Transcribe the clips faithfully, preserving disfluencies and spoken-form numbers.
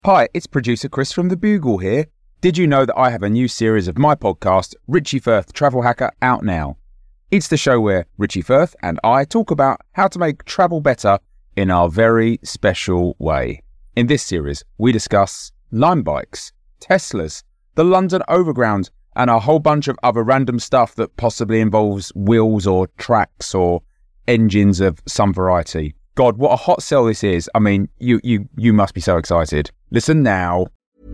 Hi, it's producer Chris from The Bugle here. Did you know that I have a new series of my podcast, Richie Firth Travel Hacker, out now? It's the show where Richie Firth and I talk about how to make travel better in our very special way. In this series, we discuss Lime bikes, Teslas, the London Overground, and a whole bunch of other random stuff that possibly involves wheels or tracks or engines of some variety. God, what a hot sell this is. I mean, you you you must be so excited. Listen now.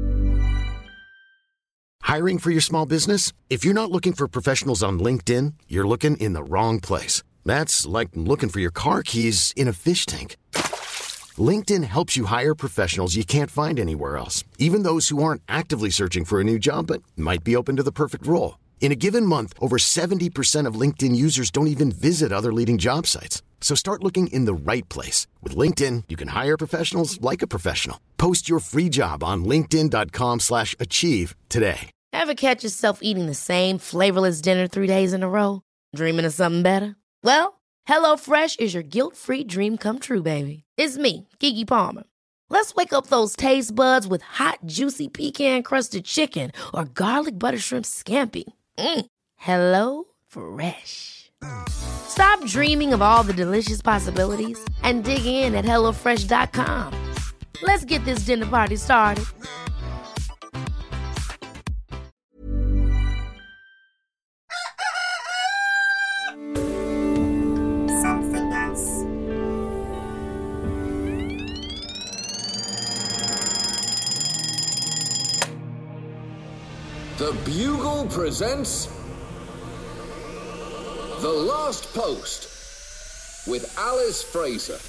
Hiring for your small business? If you're not looking for professionals on LinkedIn, you're looking in the wrong place. That's like looking for your car keys in a fish tank. LinkedIn helps you hire professionals you can't find anywhere else, even those who aren't actively searching for a new job but might be open to the perfect role. In a given month, over seventy percent of LinkedIn users don't even visit other leading job sites. So start looking in the right place. With LinkedIn, you can hire professionals like a professional. Post your free job on linkedin.com slash achieve today. Ever catch yourself eating the same flavorless dinner three days in a row? Dreaming of something better? Well, HelloFresh is your guilt-free dream come true, baby. It's me, Keke Palmer. Let's wake up those taste buds with hot, juicy pecan-crusted chicken or garlic butter shrimp scampi. Mm. Hello Fresh. Stop dreaming of all the delicious possibilities and dig in at hello fresh dot com. Let's get this dinner party started. Something else. The Bugle presents The Last Post with Alice Fraser.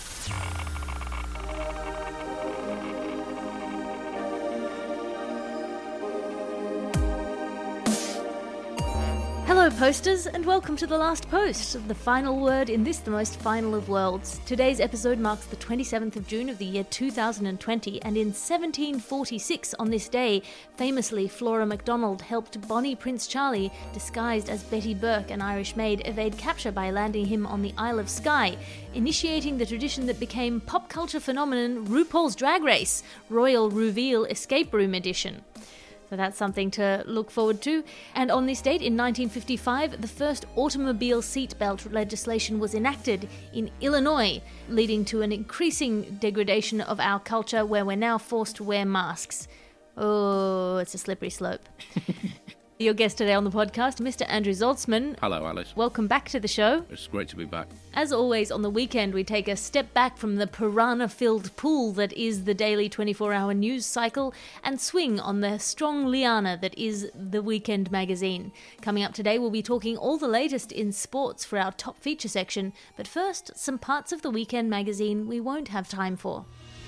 Hello posters, and welcome to The Last Post, the final word in this, the most final of worlds. Today's episode marks the twenty-seventh of June of the year two thousand twenty, and in seventeen forty-six on this day, famously Flora MacDonald helped Bonnie Prince Charlie, disguised as Betty Burke, an Irish maid, evade capture by landing him on the Isle of Skye, initiating the tradition that became pop culture phenomenon RuPaul's Drag Race, Royal Reveal Escape Room Edition. So that's something to look forward to. And on this date, in nineteen fifty-five, the first automobile seatbelt legislation was enacted in Illinois, leading to an increasing degradation of our culture where we're now forced to wear masks. Oh, it's a slippery slope. Your guest today on the podcast, Mister Andrew Zaltzman. Hello, Alice. Welcome back to the show. It's great to be back. As always, on the weekend, we take a step back from the piranha-filled pool that is the daily twenty-four hour news cycle and swing on the strong liana that is the Weekend magazine. Coming up today, we'll be talking all the latest in sports for our top feature section, but first, some parts of the Weekend magazine we won't have time for.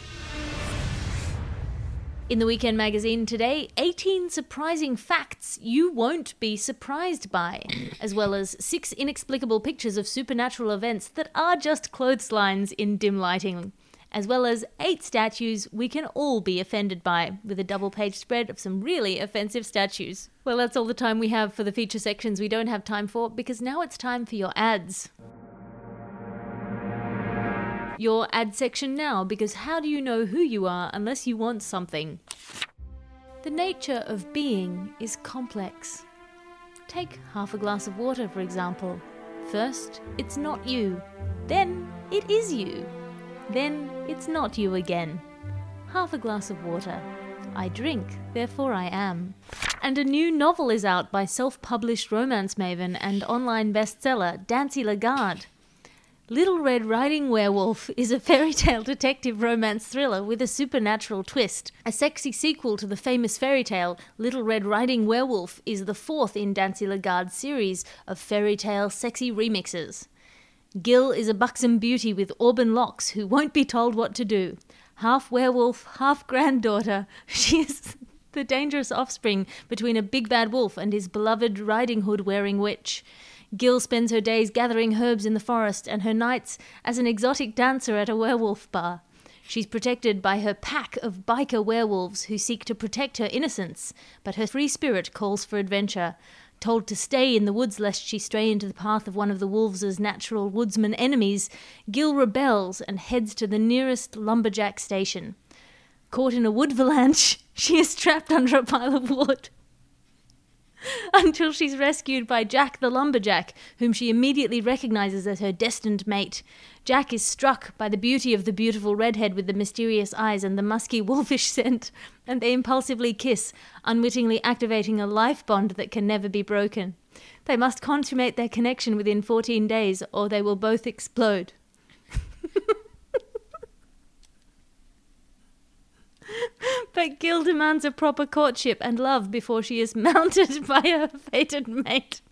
In the Weekend magazine today, eighteen surprising facts you won't be surprised by, as well as six inexplicable pictures of supernatural events that are just clotheslines in dim lighting, as well as eight statues we can all be offended by, with a double-page spread of some really offensive statues. Well, that's all the time we have for the feature sections we don't have time for, because now it's time for your ads. Your ad section now, because how do you know who you are unless you want something? The nature of being is complex. Take half a glass of water, for example. First, it's not you. Then, it is you. Then, it's not you again. Half a glass of water. I drink, therefore I am. And a new novel is out by self-published romance maven and online bestseller Dancy Lagarde. Little Red Riding Werewolf is a fairy tale detective romance thriller with a supernatural twist. A sexy sequel to the famous fairy tale, Little Red Riding Werewolf is the fourth in Dancy Lagarde's series of fairy tale sexy remixes. Gil is a buxom beauty with auburn locks who won't be told what to do. Half werewolf, half granddaughter, she is the dangerous offspring between a big bad wolf and his beloved riding hood-wearing witch. Gil spends her days gathering herbs in the forest and her nights as an exotic dancer at a werewolf bar. She's protected by her pack of biker werewolves who seek to protect her innocence, but her free spirit calls for adventure. Told to stay in the woods lest she stray into the path of one of the wolves' natural woodsman enemies, Gil rebels and heads to the nearest lumberjack station. Caught in a wood avalanche, she is trapped under a pile of wood until she's rescued by Jack the lumberjack, whom she immediately recognizes as her destined mate. Jack is struck by the beauty of the beautiful redhead with the mysterious eyes and the musky wolfish scent, and they impulsively kiss, unwittingly activating a life bond that can never be broken. They must consummate their connection within fourteen days, or they will both explode. But Gil demands a proper courtship and love before she is mounted by her fated mate.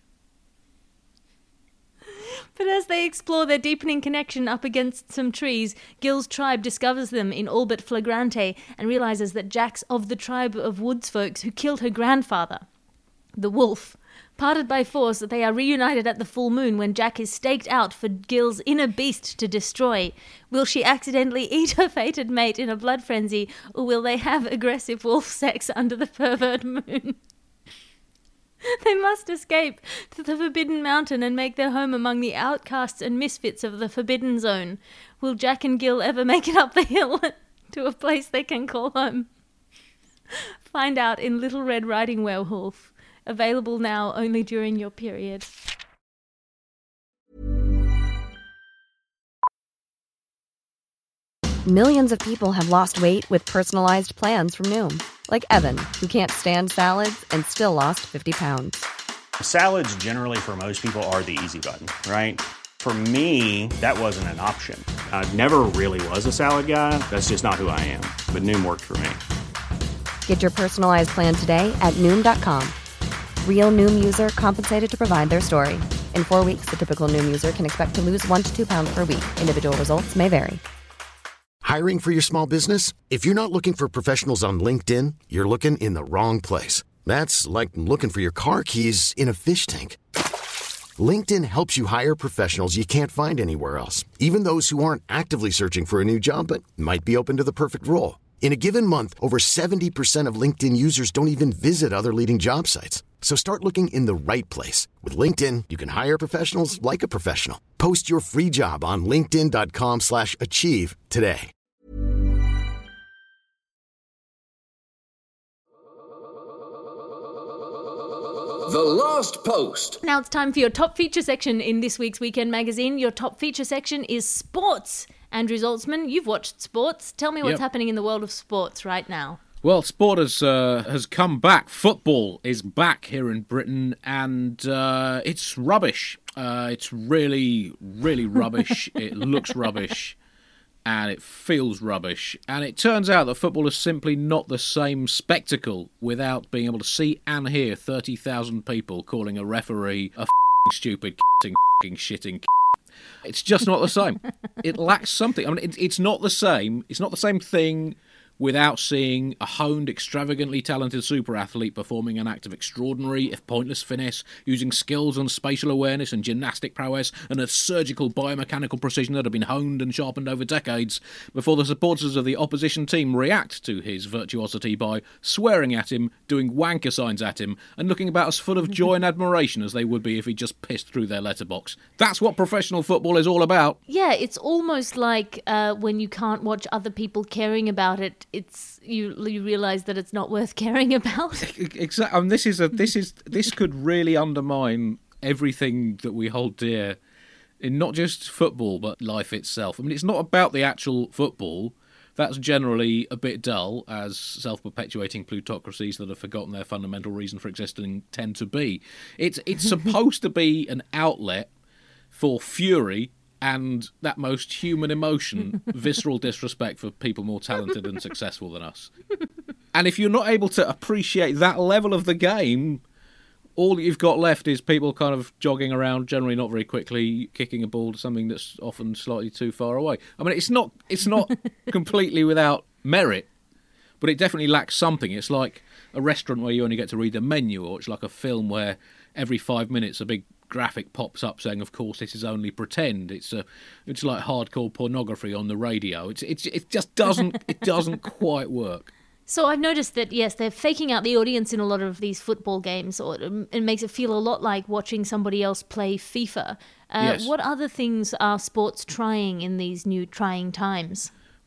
But as they explore their deepening connection up against some trees, Gil's tribe discovers them in all but flagrante and realizes that Jack's of the tribe of woods folks who killed her grandfather, the wolf. Parted by force, they are reunited at the full moon when Jack is staked out for Gil's inner beast to destroy. Will she accidentally eat her fated mate in a blood frenzy, or will they have aggressive wolf sex under the pervert moon? They must escape to the Forbidden Mountain and make their home among the outcasts and misfits of the Forbidden Zone. Will Jack and Gil ever make it up the hill to a place they can call home? Find out in Little Red Riding Werewolf. Available now only during your period. Millions of people have lost weight with personalized plans from Noom. Like Evan, who can't stand salads and still lost fifty pounds. Salads generally for most people are the easy button, right? For me, that wasn't an option. I never really was a salad guy. That's just not who I am. But Noom worked for me. Get your personalized plan today at Noom dot com. Real Noom user compensated to provide their story. In four weeks, the typical Noom user can expect to lose one to two pounds per week. Individual results may vary. Hiring for your small business? If you're not looking for professionals on LinkedIn, you're looking in the wrong place. That's like looking for your car keys in a fish tank. LinkedIn helps you hire professionals you can't find anywhere else, even those who aren't actively searching for a new job but might be open to the perfect role. In a given month, over seventy percent of LinkedIn users don't even visit other leading job sites. So start looking in the right place. With LinkedIn, you can hire professionals like a professional. Post your free job on linkedin dot com slash achieve today. The Last Post. Now it's time for your top feature section in this week's Weekend Magazine. Your top feature section is sports. Andrew Zaltzman, you've watched sports. Tell me what's Yep. happening in the world of sports right now. Well, sport has, uh, has come back. Football is back here in Britain, and uh, it's rubbish. Uh, it's really, really rubbish. It looks rubbish, and it feels rubbish. And it turns out that football is simply not the same spectacle without being able to see and hear thirty thousand people calling a referee a f***ing stupid, f***ing, f***ing shitting. It's just not the same. It lacks something. I mean, it, it's not the same. It's not the same thing without seeing a honed, extravagantly talented super athlete performing an act of extraordinary, if pointless, finesse, using skills and spatial awareness and gymnastic prowess and a surgical biomechanical precision that have been honed and sharpened over decades before the supporters of the opposition team react to his virtuosity by swearing at him, doing wanker signs at him, and looking about as full of joy and admiration as they would be if he just pissed through their letterbox. That's what professional football is all about. Yeah, it's almost like uh, when you can't watch other people caring about it, it's you you realise that it's not worth caring about. Exactly. I mean, this is a this is this could really undermine everything that we hold dear in not just football but life itself. I mean, it's not about the actual football. That's generally a bit dull, as self-perpetuating plutocracies that have forgotten their fundamental reason for existing tend to be. It's it's supposed to be an outlet for fury and that most human emotion, visceral disrespect for people more talented and successful than us. And if you're not able to appreciate that level of the game, all you've got left is people kind of jogging around, generally not very quickly, kicking a ball to something that's often slightly too far away. I mean, it's not it's not completely without merit, but it definitely lacks something. It's like a restaurant where you only get to read the menu, or it's like a film where every five minutes a big graphic pops up saying, of course, this is only pretend. It's a, it's like hardcore pornography on the radio. It's, it's, it just doesn't, it doesn't quite work. So I've noticed that, yes, they're faking out the audience in a lot of these football games, or it makes it feel a lot like watching somebody else play FIFA. Uh, Yes. What other things are sports trying in these new trying times?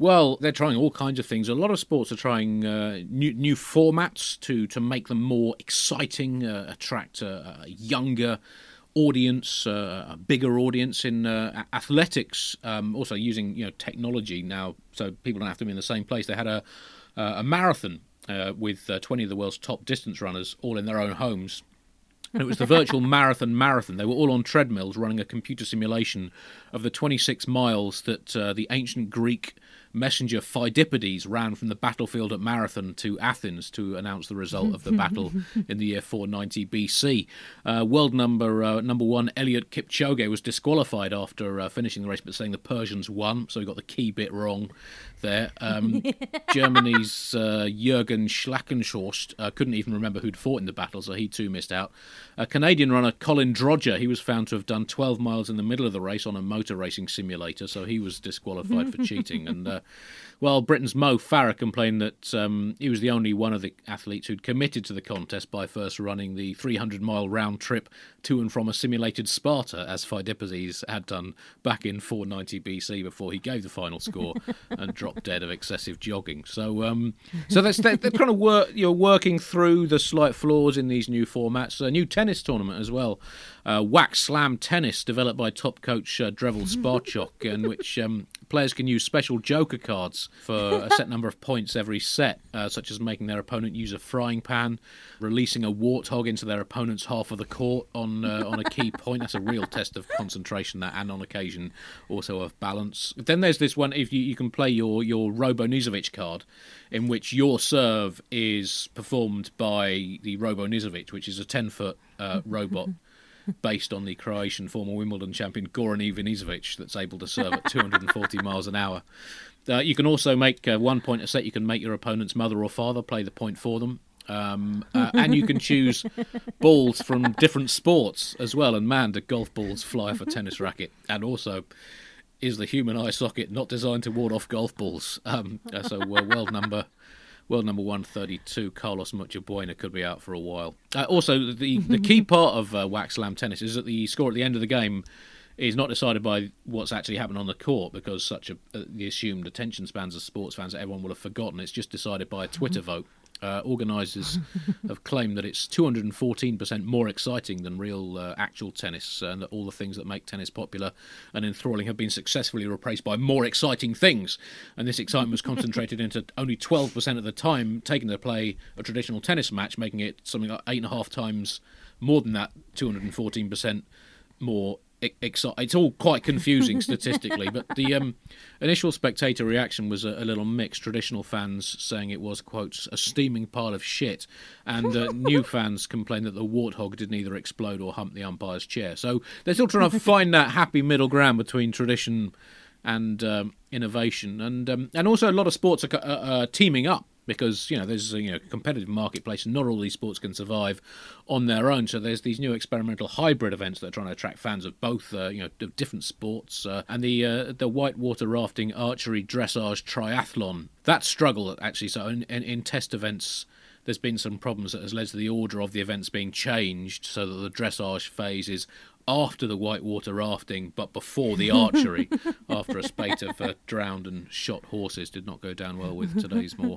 Well, they're trying all kinds of things. A lot of sports are trying uh, new new formats to, to make them more exciting, uh, attract a, a younger audience, uh, a bigger audience in uh, athletics. Um, also using you know technology now, so people don't have to be in the same place. They had a uh, a marathon uh, with uh, twenty of the world's top distance runners all in their own homes. And it was the virtual marathon marathon. They were all on treadmills running a computer simulation of the twenty-six miles that uh, the ancient Greek messenger Pheidippides ran from the battlefield at Marathon to Athens to announce the result of the battle in the year four ninety B C. Uh, world number uh, number one, Eliud Kipchoge, was disqualified after uh, finishing the race, but saying the Persians won, so he got the key bit wrong there. Um, Germany's uh, Jürgen Schlackenhorst uh, couldn't even remember who'd fought in the battle, so he too missed out. A Canadian runner, Colin Drodger, he was found to have done twelve miles in the middle of the race on a motor racing simulator, so he was disqualified for cheating. And uh, well, Britain's Mo Farah complained that um, he was the only one of the athletes who'd committed to the contest by first running the three hundred mile round trip to and from a simulated Sparta, as Pheidippides had done back in four ninety B C before he gave the final score and dropped dead of excessive jogging. So, um, so that's they're, they're kind of work, you're working through the slight flaws in these new formats. A new tennis tournament as well, uh, Wax Slam Tennis, developed by top coach uh, Drevil Sparchok, in which um, players can use special joker cards for a set number of points every set, uh, such as making their opponent use a frying pan, releasing a warthog into their opponent's half of the court on uh, on a key point. That's a real test of concentration, that, and on occasion also of balance. Then there's this one, if you, you can play your, your Robo Nizovic card, in which your serve is performed by the Robo Nizovic, which is a ten-foot uh, robot based on the Croatian former Wimbledon champion Goran Ivanisevic that's able to serve at two hundred forty miles an hour. Uh, you can also make uh, one point a set. You can make your opponent's mother or father play the point for them. Um, uh, and you can choose balls from different sports as well. And man, do golf balls fly off a tennis racket. And also, is the human eye socket not designed to ward off golf balls? Um, uh, so uh, world number... World number one thirty-two, Carlos Muchabuena, could be out for a while. Uh, also, the the key part of uh, Wax Slam Tennis is that the score at the end of the game is not decided by what's actually happened on the court, because such a uh, the assumed attention spans of sports fans that everyone will have forgotten. It's just decided by a Twitter vote. Uh, organisers have claimed that it's two hundred fourteen percent more exciting than real uh, actual tennis, uh, and that all the things that make tennis popular and enthralling have been successfully replaced by more exciting things. And this excitement was concentrated into only twelve percent of the time taken to play a traditional tennis match, making it something like eight and a half times more than that, two hundred fourteen percent more exciting. It's all quite confusing statistically, but the um, initial spectator reaction was a, a little mixed. Traditional fans saying it was, quote, a steaming pile of shit, and uh, new fans complained that the warthog didn't either explode or hump the umpire's chair. So they're still trying to find that happy middle ground between tradition and um, innovation, and um, and also a lot of sports are uh, uh, teaming up. Because, you know, there's a you know, competitive marketplace and not all these sports can survive on their own. So there's these new experimental hybrid events that are trying to attract fans of both, uh, you know, of different sports. Uh, and the uh, the whitewater rafting, archery, dressage, triathlon, that struggle, actually. So in, in, in test events, there's been some problems that has led to the order of the events being changed so that the dressage phase is after the whitewater rafting, but before the archery, after a spate of uh, drowned and shot horses did not go down well with today's more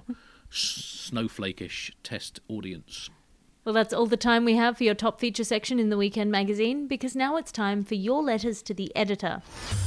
snowflake-ish test audience. Well, that's all the time we have for your top feature section in the Weekend Magazine, because now it's time for your letters to the editor.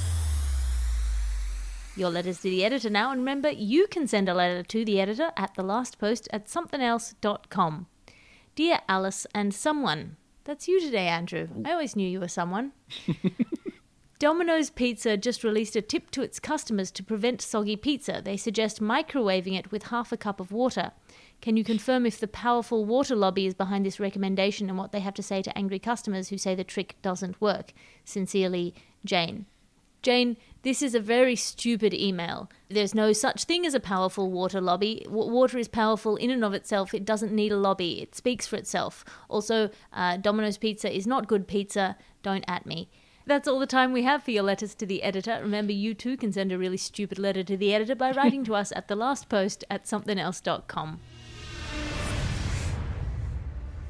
Your letters to the editor now, and remember, you can send a letter to the editor at the last post at something else dot com. Dear Alice and someone. That's you today, Andrew. I always knew you were someone. Domino's Pizza just released a tip to its customers to prevent soggy pizza. They suggest microwaving it with half a cup of water. Can you confirm if the powerful water lobby is behind this recommendation and what they have to say to angry customers who say the trick doesn't work? Sincerely, Jane. Jane, this is a very stupid email. There's no such thing as a powerful water lobby. W- water is powerful in and of itself. It doesn't need a lobby. It speaks for itself. Also, uh, Domino's Pizza is not good pizza. Don't at me. That's all the time we have for your letters to the editor. Remember, you too can send a really stupid letter to the editor by writing to us at the last post at something else dot com.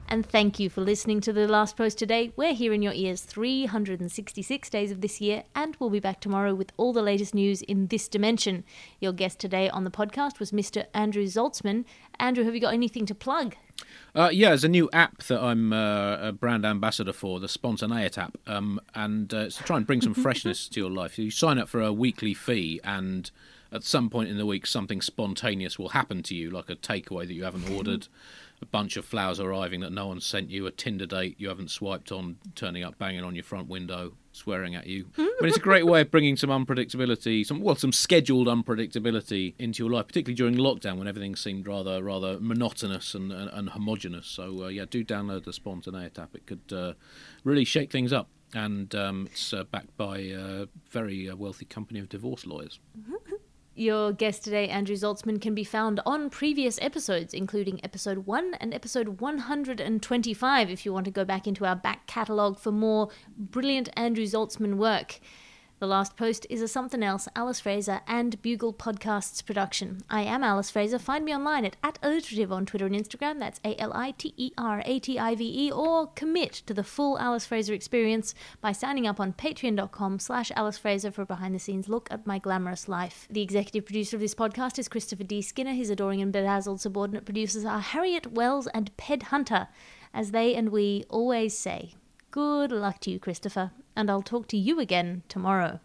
And thank you for listening to The Last Post today. We're here in your ears three hundred sixty-six days of this year, and we'll be back tomorrow with all the latest news in this dimension. Your guest today on the podcast was Mister Andrew Zaltzman. Andrew, have you got anything to plug? Uh, yeah, there's a new app that I'm uh, a brand ambassador for, the Spontaneity app, um, and uh, it's to try and bring some freshness to your life. You sign up for a weekly fee, and at some point in the week, something spontaneous will happen to you, like a takeaway that you haven't ordered, a bunch of flowers arriving that no one sent you, a Tinder date you haven't swiped on, turning up, banging on your front window, swearing at you. But it's a great way of bringing some unpredictability, some well, some scheduled unpredictability into your life, particularly during lockdown when everything seemed rather rather monotonous and, and, and homogenous. So, uh, yeah, do download the Spontaneity app. It could uh, really shake things up. And um, it's uh, backed by a very uh, wealthy company of divorce lawyers. Your guest today, Andrew Zaltzman, can be found on previous episodes, including episode one and episode one hundred twenty-five, if you want to go back into our back catalogue for more brilliant Andrew Zaltzman work. The Last Post is a Something Else, Alice Fraser and Bugle Podcasts production. I am Alice Fraser. Find me online at, at alliterative on Twitter and Instagram. That's A L I T E R A T I V E. Or commit to the full Alice Fraser experience by signing up on patreon.com slash Alice Fraser for a behind-the-scenes look at my glamorous life. The executive producer of this podcast is Christopher D. Skinner. His adoring and bedazzled subordinate producers are Harriet Wells and Ped Hunter. As they and we always say, good luck to you, Christopher, and I'll talk to you again tomorrow.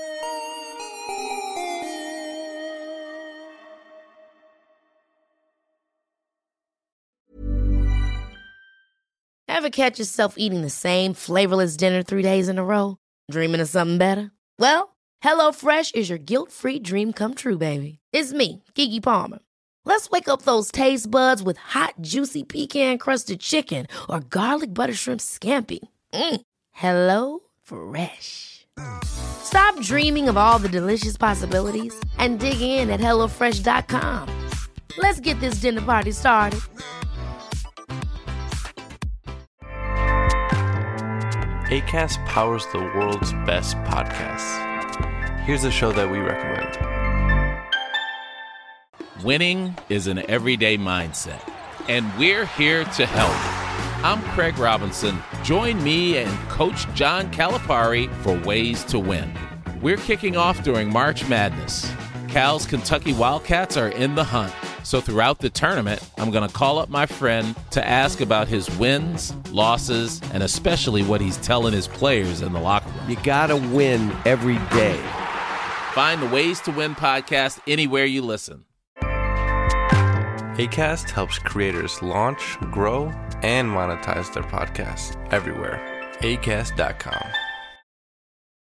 Ever catch yourself eating the same flavorless dinner three days in a row? Dreaming of something better? Well, HelloFresh is your guilt-free dream come true, baby. It's me, Keke Palmer. Let's wake up those taste buds with hot, juicy pecan-crusted chicken or garlic butter shrimp scampi. Mm. Hello Fresh. Stop dreaming of all the delicious possibilities and dig in at hello fresh dot com. Let's get this dinner party started. Acast powers the world's best podcasts. Here's a show that we recommend. Winning is an everyday mindset, and we're here to help. I'm Craig Robinson. Join me and Coach John Calipari for Ways to Win. We're kicking off during March Madness. Cal's Kentucky Wildcats are in the hunt. So throughout the tournament, I'm going to call up my friend to ask about his wins, losses, and especially what he's telling his players in the locker room. You got to win every day. Find the Ways to Win podcast anywhere you listen. Acast helps creators launch, grow, and monetize their podcasts everywhere. acast dot com.